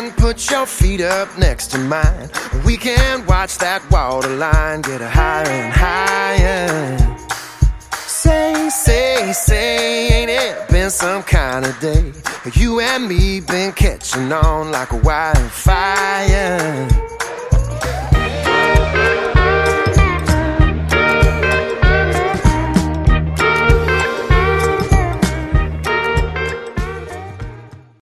mind, put your feet up next to mine. We can watch that waterline get higher and higher. Say, ain't it been some kind of day? You and me been catching on like a wildfire.